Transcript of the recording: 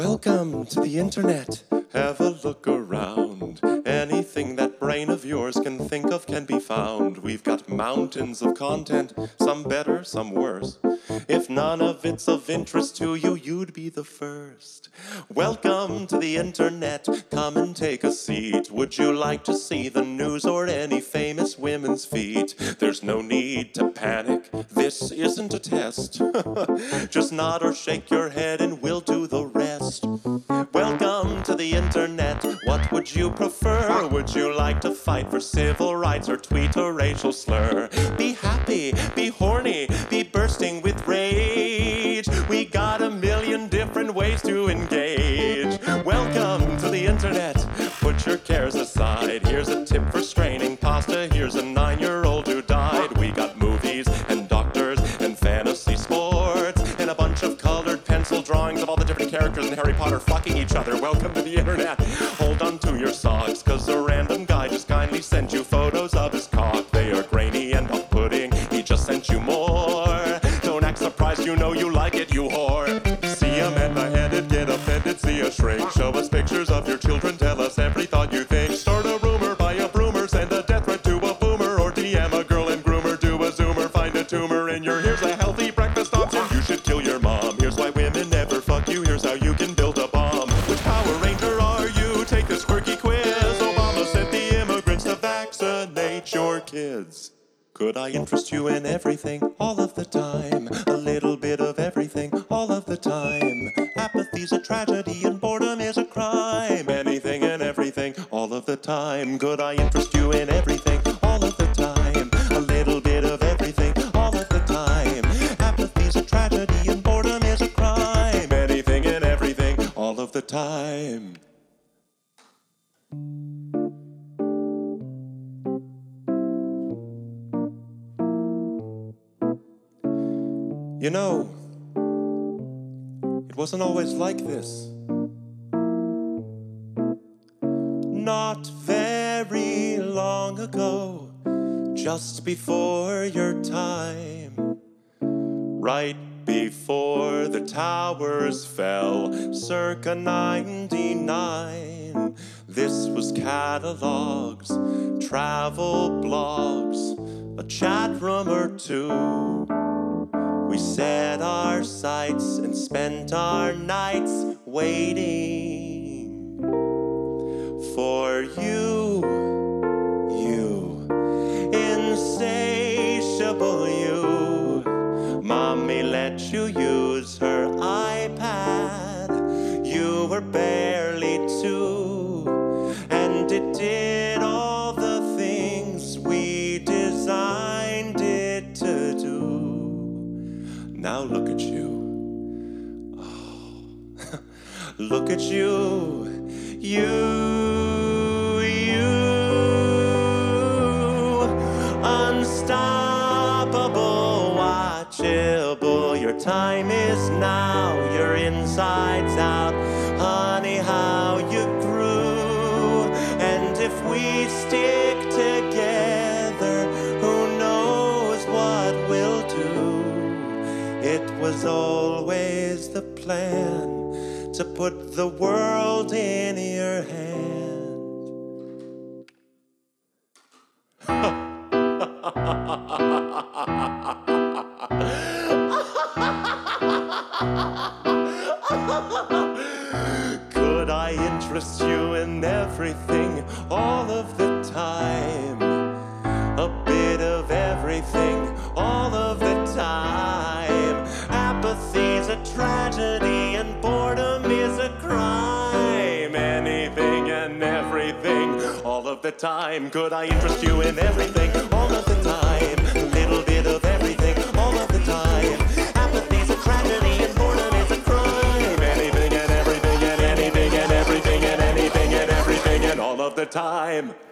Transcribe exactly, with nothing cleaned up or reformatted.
Welcome to the internet. Have a look around. Anything that brain of yours can think of can be found. We've got mountains of content, some better, some worse. If none of it's of interest to you, you'd be the first. Welcome to the internet. Come and take a seat. Would you like to see the news or any famous women's feet? There's no need to panic. This isn't a test. Just nod or shake your head and we'll do the rest. Welcome to the internet. What would you prefer? Would you like to fight for civil rights or tweet a racial slur? Be happy, be horny, be bursting with rage. We got a million different ways to engage. Welcome to the internet. Put your cares aside. Here's a tip for straining pasta. Here's a nine-year-old who died. We got movies and doctors and fantasy sports and a bunch of colored pencil drawings of all the different characters in Harry Potter fucking each other. Welcome to the internet. Hold on to your socks, cause a random guy just kindly sent you photos of his cock. They are grainy and off-putting. He just sent you more. Don't act surprised, you know you like it, you whore. See a man beheaded, get offended, see a shrink. Show us pictures of your children, tell us every thought you think. Start a rumor, buy a broomer, send a death threat to a boomer, or D M a girl and groomer, do a zoomer, find a tumor in your. Here's a healthy breakfast option. You should kill your mom. Here's why women never fuck you. Here's how you can build a bomb. Which Power Ranger are you? Take this quirky quiz. Obama sent the immigrants to vaccinate your kids. Could I interest you in everything, all of the time? A little bit of everything, all of the time. Apathy's a tragedy and boredom is a crime. Anything and everything, all of the time. Could I interest you in everything, all of the time? A little bit of everything, all of the time. Apathy's a tragedy and boredom is a crime. Anything and everything, all of the time. You know, it wasn't always like this. Not very long ago, just before your time, right before the towers fell, circa ninety-nine. This was catalogs, travel blogs, a chat room or two. We set our sights and spent our nights waiting for you, you, insatiable you. Mommy let you use her iPad. You were barely two, and it did all the things we designed it to do. Now look at you. Oh. Look at you. You, you. Unstoppable, watchable. Your time is now. Your insides out. Honey, how you grew. And if we stick together, who knows what we'll do. It was always the plan to put the world in your hand. Could I interest you in everything, all of the time? A bit of everything, all of the time. Apathy's a tragedy and boredom is a crime. Anything and everything, all of the time. Could I interest you in everything, all of the time? A little bit of everything, all of the time. Apathy's a tragedy and boredom is a crime. Anything and everything and anything and everything and anything and everything and all of the time.